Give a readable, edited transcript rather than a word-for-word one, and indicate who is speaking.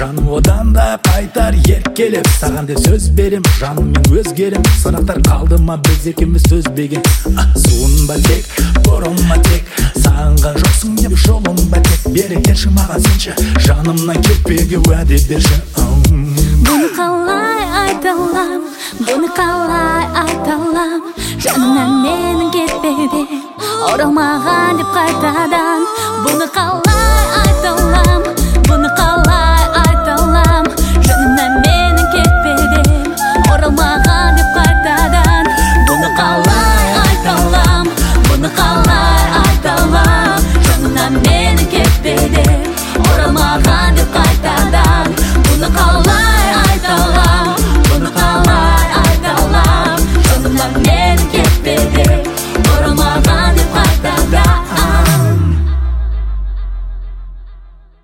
Speaker 1: жаным одан да қайтар еркелеп. Саған деп сөз берем, жаным мен өзгерем. Сұрақтар қалды ма біз екеуміз төзбеген. Суын ба тек, бұрылма тек, сағынған жоқсың деп жолын ба тек. Бері келші маған сенші, жанымнан кетпеуге уәде берші.
Speaker 2: Бұны қалай айта алам, бұны қалай айта алам. Жанымнан менің кетпеуде оралмаған деп қайтадан. Бұны қалай айта алам.